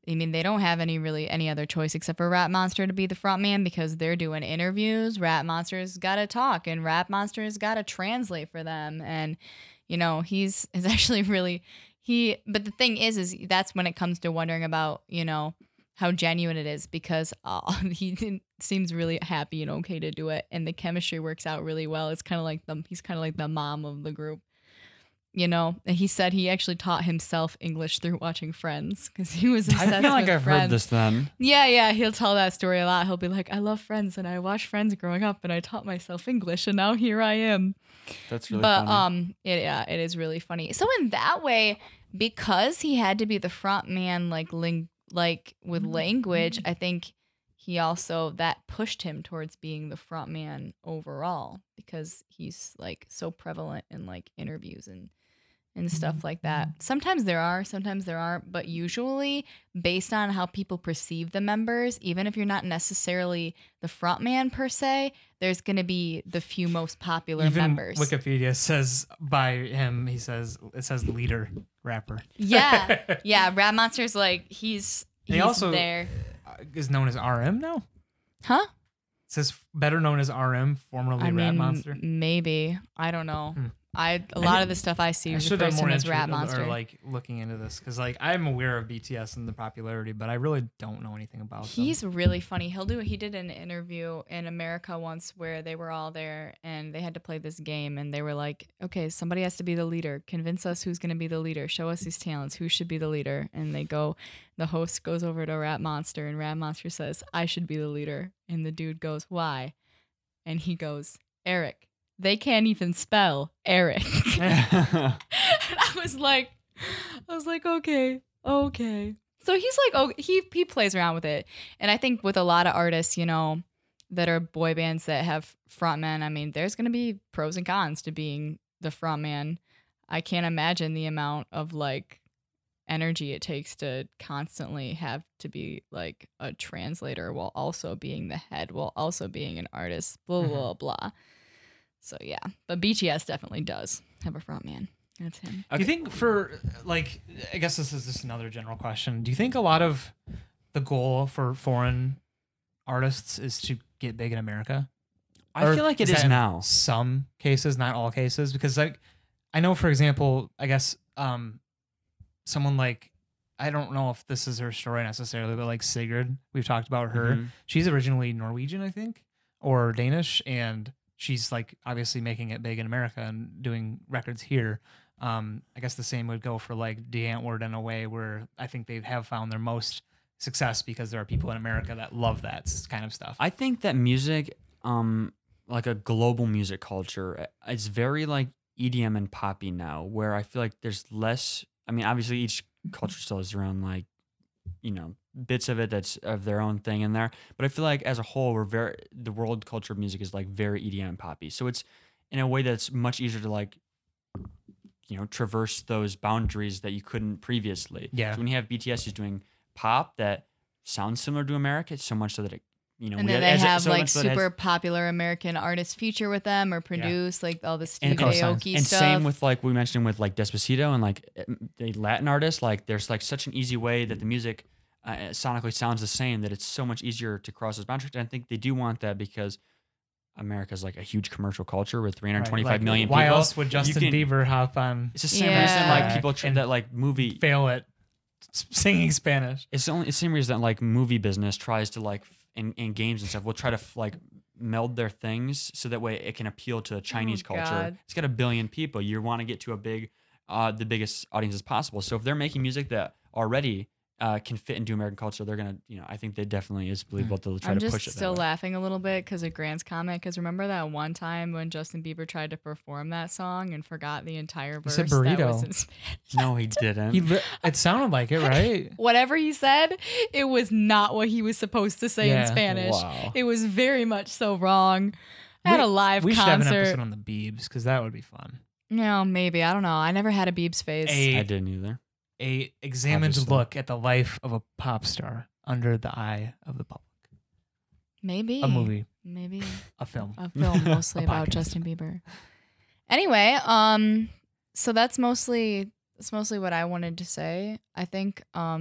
I mean, they don't have any other choice except for Rap Monster to be the front man because they're doing interviews. Rap Monster's got to talk, and Rap Monster's got to translate for them. And he's actually really But the thing is that's when it comes to wondering about how genuine it is because he seems really happy and okay to do it, and the chemistry works out really well. It's kind of like he's kind of like the mom of the group. And he said he actually taught himself English through watching Friends because he was obsessed I feel like with I've Friends. heard this then. Yeah, he'll tell that story a lot. He'll be like, I love Friends and I watched Friends growing up and I taught myself English and now here I am. That's really But funny. it is really funny. So in that way, because he had to be the front man with language, I think he also that pushed him towards being the front man overall because he's like so prevalent in like interviews and stuff like that. Sometimes there are, sometimes there aren't, but usually based on how people perceive the members, even if you're not necessarily the front man per se, there's going to be the few most popular Even members. Wikipedia says by him, it says leader rapper. Yeah. Rap Monster's like, he's He also there. Is known as RM now. Huh? It says better known as RM, formerly Rap Monster. Maybe. I don't know. A lot of the stuff I see I should have refers to more him as interest Rap Monster. or like looking into this because like I'm aware of BTS and the popularity, but I really don't know anything about them. He's really funny. He did an interview in America once where they were all there and they had to play this game and they were like, okay, somebody has to be the leader. Convince us who's going to be the leader. Show us these talents. Who should be the leader? And the host goes over to Rap Monster and Rap Monster says, I should be the leader. And the dude goes, why? And he goes, Eric. They can't even spell Eric. And I was like, okay. So he's like, he plays around with it. And I think with a lot of artists, that are boy bands that have frontmen, I mean, there's going to be pros and cons to being the frontman. I can't imagine the amount of like energy it takes to constantly have to be like a translator while also being the head, while also being an artist, blah, blah, blah. So yeah, but BTS definitely does have a front man. That's him. Do you think for like, I guess this is just another general question. Do you think a lot of the goal for foreign artists is to get big in America? I feel like it is that in now. Some cases, not all cases, because like I know, for example, I guess someone like I don't know if this is her story necessarily, but like Sigrid, we've talked about her. Mhm. She's originally Norwegian, I think, or Danish, and she's like obviously making it big in America and doing records here. I guess the same would go for like DeAntwoord in a way where I think they have found their most success because there are people in America that love that kind of stuff. I think that music, like a global music culture, it's very like EDM and poppy now, where I feel like there's less. I mean, obviously each culture still has their own like, bits of it that's of their own thing in there. But I feel like as a whole, the world culture of music is like very EDM and poppy. So it's in a way that's much easier to like, traverse those boundaries that you couldn't previously. Yeah. So when you have BTS who's doing pop that sounds similar to America, it's so much so that it, And then they have like super popular American artists feature with them or produce like all the Steve Aoki and stuff. same with like we mentioned with like Despacito and like the Latin artists, like there's like such an easy way that the music sonically sounds the same that it's so much easier to cross those boundaries. And I think they do want that because America's like a huge commercial culture with 325 million people. Why else would Justin Bieber hop on? It's the same reason like people that like movie fail at singing Spanish. It's the same reason that like movie business tries to like in games and stuff will try to like meld their things so that way it can appeal to Chinese culture. God. It's got 1 billion people. You want to get to the biggest audience as possible. So if they're making music that already can fit into American culture, they're gonna, I think they definitely is believable to try I'm to just push it. still laughing a little bit because of Grant's comment. Because remember that one time when Justin Bieber tried to perform that song and forgot the entire verse said that burrito. was in Spanish? No, he didn't. It sounded like it, right? Whatever he said, it was not what he was supposed to say in Spanish. Wow. It was very much so wrong. I had a live we concert. should have an episode on the Biebs because that would be fun. No, maybe. I don't know. I never had a Biebs phase. I didn't either. A examined Obviously. look at the life of a pop star under the eye of the public. Maybe. A movie, Maybe. a film. A film mostly A about podcast. Justin Bieber. Anyway, so that's mostly what I wanted to say. I think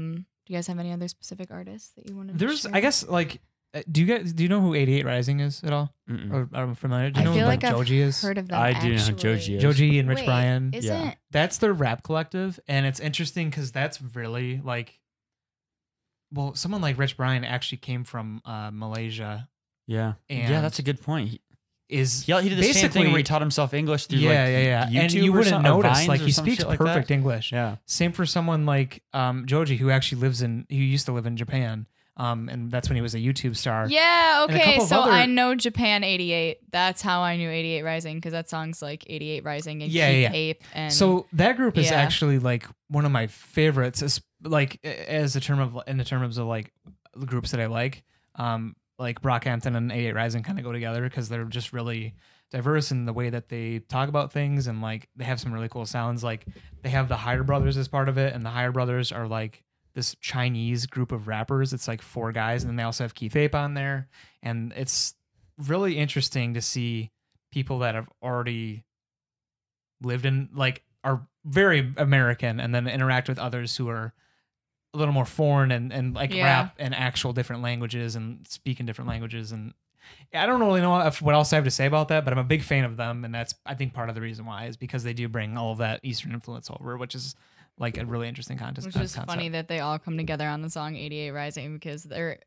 Do you guys have any other specific artists that you want to There's, share? I guess, like, do you know who 88 Rising is at all? Mm-mm. Or are you familiar? Do you I know feel who like I've Joji is? heard of them. I do know who actually. Joji is. Joji and Rich Wait, Brian. Isn't That's their rap collective, and it's interesting because that's really like, well, someone like Rich Brian actually came from Malaysia. Yeah. And Yeah, that's a good point. He He did the same thing where he taught himself English through yeah. YouTube And you or wouldn't some- or notice, Vines like or he some speaks shit like perfect that. English. Yeah. Same for someone like Joji, who actually who used to live in Japan. And that's when he was a YouTube star. Yeah, And a okay. couple of So other- I know Japan 88. That's how I knew 88 Rising because that song's like 88 Rising and Yeah, Keith yeah. Ape and So that group is Yeah. actually like one of my favorites, like in the terms of like the groups that I like. Like Brockhampton and 88 Rising kind of go together because they're just really diverse in the way that they talk about things, and like they have some really cool sounds. Like they have the Higher Brothers as part of it, and the Higher Brothers are like this Chinese group of rappers. It's like 4 guys, and then they also have Keith Ape on there, and it's really interesting to see people that have already lived in, like, are very American, and then interact with others who are a little more foreign and like Yeah. rap in actual different languages and speak in different languages. And I don't really know what else I have to say about that, but I'm a big fan of them, and that's, I think, part of the reason why is because they do bring all of that Eastern influence over, which is like a really interesting contest. which is funny that they all come together on the song 88 Rising because they're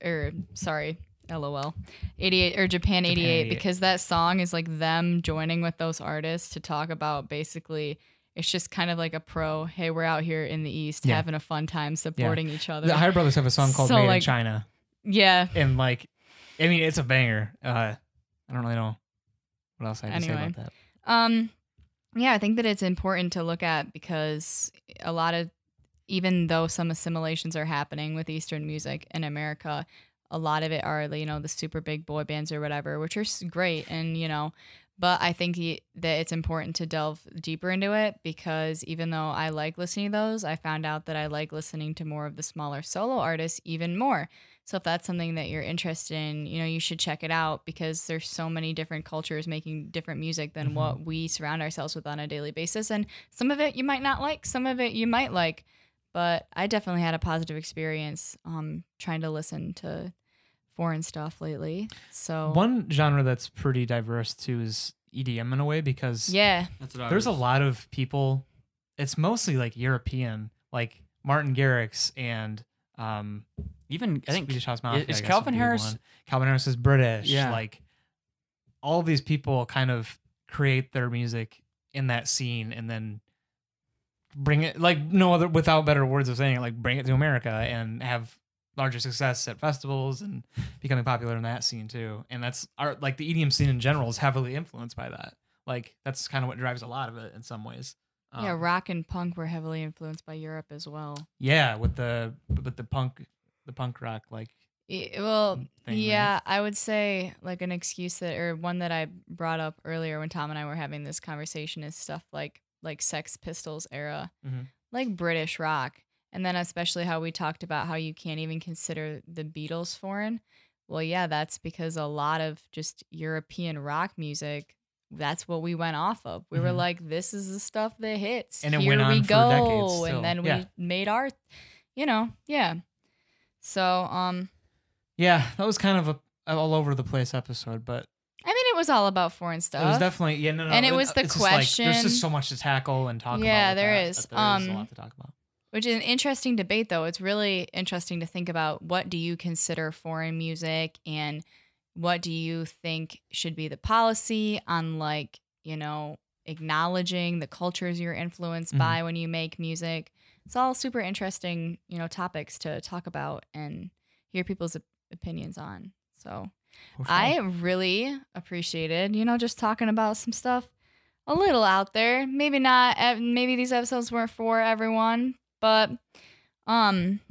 LOL 88 or Japan 88 because that song is like them joining with those artists to talk about basically it's just kind of like a hey, we're out here in the East Yeah. having a fun time supporting each other. The Higher Brothers have a song called So, Made in like- China, Yeah. and like, I mean, it's a banger. I don't really know what else I have to say Anyway. about that. Yeah, I think that it's important to look at because a lot of, even though some assimilations are happening with Eastern music in America, a lot of it are, the super big boy bands or whatever, which are great. And, but I think that it's important to delve deeper into it because even though I like listening to those, I found out that I like listening to more of the smaller solo artists even more. So if that's something that you're interested in, you should check it out because there's so many different cultures making different music than what we surround ourselves with on a daily basis. And some of it you might not like, some of it you might like. But I definitely had a positive experience trying to listen to foreign stuff lately. So One genre that's pretty diverse too is EDM in a way because yeah, That's what there's a lot of people. It's mostly like European, like Martin Garrix and even I think Swedish House Mafia. is I guess, Calvin would be Harris. one. Calvin Harris is British. Yeah. Like all of these people kind of create their music in that scene and then bring it, like no other, without better words of saying it, like bring it to America and have larger success at festivals and becoming popular in that scene too. And that's like the EDM scene in general is heavily influenced by that. Like that's kind of what drives a lot of it in some ways. yeah, rock and punk were heavily influenced by Europe as well. Yeah, with the punk rock, like Well, thing, yeah, I would say like an excuse or one that I brought up earlier when Tom and I were having this conversation is stuff like Sex Pistols era, Mhm. like British rock. And then especially how we talked about how you can't even consider the Beatles foreign. Well, yeah, that's because a lot of just European rock music, that's what we went off of. We were Mhm. like, this is the stuff that hits. And it Here went on we for go. decades still. And then Yeah. we made our, yeah. So, yeah, that was kind of a all over the place episode, but I mean, it was all about foreign stuff. it was definitely no. And it was the it's just like, there's question- just so much to tackle and talk about. Yeah, with there that, is. that there is a lot to talk about. Which is an interesting debate, though. It's really interesting to think about what do you consider foreign music and what do you think should be the policy on, like, acknowledging the cultures you're influenced Mhm. by when you make music. It's all super interesting, topics to talk about and hear people's opinions on. So For sure. I really appreciated, just talking about some stuff a little out there. Maybe not, maybe these episodes weren't for everyone, but I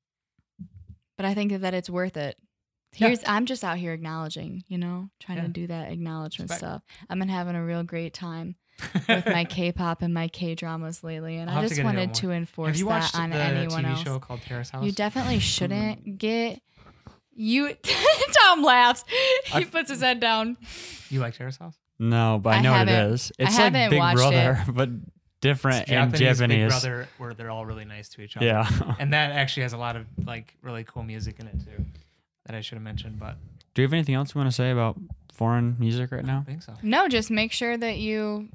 think that it's worth it. I'm just out here acknowledging, trying Yeah. to do that acknowledgement Respect. stuff. I've been having a real great time with my K-pop and my K-dramas lately, and I'll I have to just get into it wanted more. to enforce Have you watched that on the anyone TV else. show called Terrace House? You definitely shouldn't get you. Tom laughs. He puts his head down. You like Terrace House? No, but I I know what it haven't- is. I It's like haven't Big watched Brother, but different in Big Japanese. Brother, where they're all really nice to each other. Yeah. And that actually has a lot of like really cool music in it too, that I should have mentioned. But Do you have anything else you want to say about foreign music right I now? don't think so. No, just make sure that you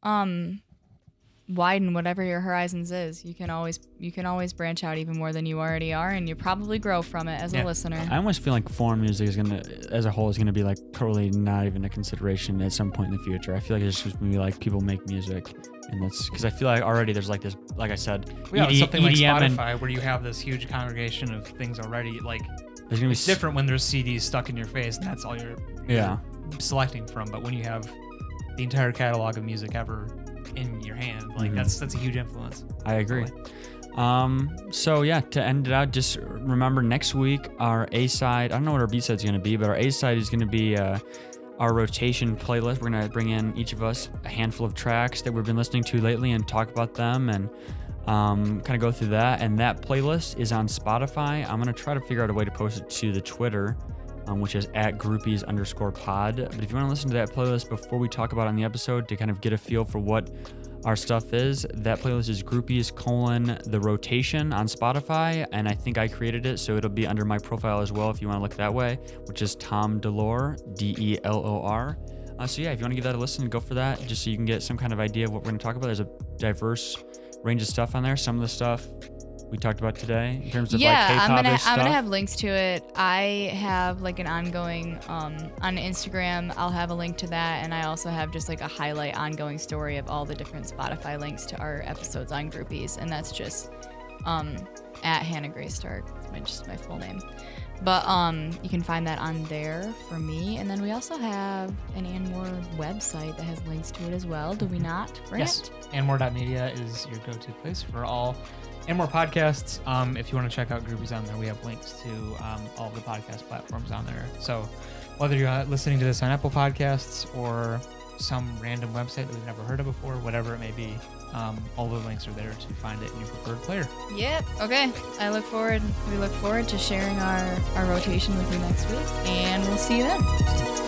widen whatever your horizons is. You can always branch out even more than you already are, and you probably grow from it as a listener. I almost feel like foreign music is gonna, as a whole, is gonna be like totally not even a consideration at some point in the future. I feel like it's just gonna be like people make music, and that's because I feel like already there's like this, like I said, Yeah, with something like EDM and Spotify, where you have this huge congregation of things already. Like there's gonna be it's different when there's CDs stuck in your face, and that's all you're selecting from. But when you have the entire catalog of music ever in your hand, like that's a huge influence. I agree. So yeah, to end it out, just remember next week our A side. I don't know what our B side is gonna be, but our A side is gonna be our rotation playlist. We're gonna bring in each of us a handful of tracks that we've been listening to lately and talk about them and kind of go through that. And that playlist is on Spotify. I'm gonna try to figure out a way to post it to the Twitter, which is @groupies_pod. But if you want to listen to that playlist before we talk about it on the episode to kind of get a feel for what our stuff is, that playlist is Groupies:"The Rotation" on Spotify, and I think I created it, so it'll be under my profile as well if you want to look that way, which is Tom Delor, DELOR. So yeah, if you want to give that a listen, go for that, just so you can get some kind of idea of what we're going to talk about. There's a diverse range of stuff on there. Some of the stuff we talked about today in terms of like K-pop I'm gonna have links to it. I have like an ongoing on Instagram. I'll have a link to that, and I also have just like a highlight ongoing story of all the different Spotify links to our episodes on Groupies, and that's just at Hannah Grace Stark. It's just my full name. But you can find that on there for me, and then we also have an Anmore website that has links to it as well. Do we not, Brant? Yes, Anmore.media is your go-to place for all Anmore podcasts. If you want to check out Groupies on there, we have links to all of the podcast platforms on there. So whether you're listening to this on Apple Podcasts or some random website that we've never heard of before, whatever it may be, all the links are there to find it in your preferred player. Yep. Okay. We look forward to sharing our rotation with you next week, and we'll see you then.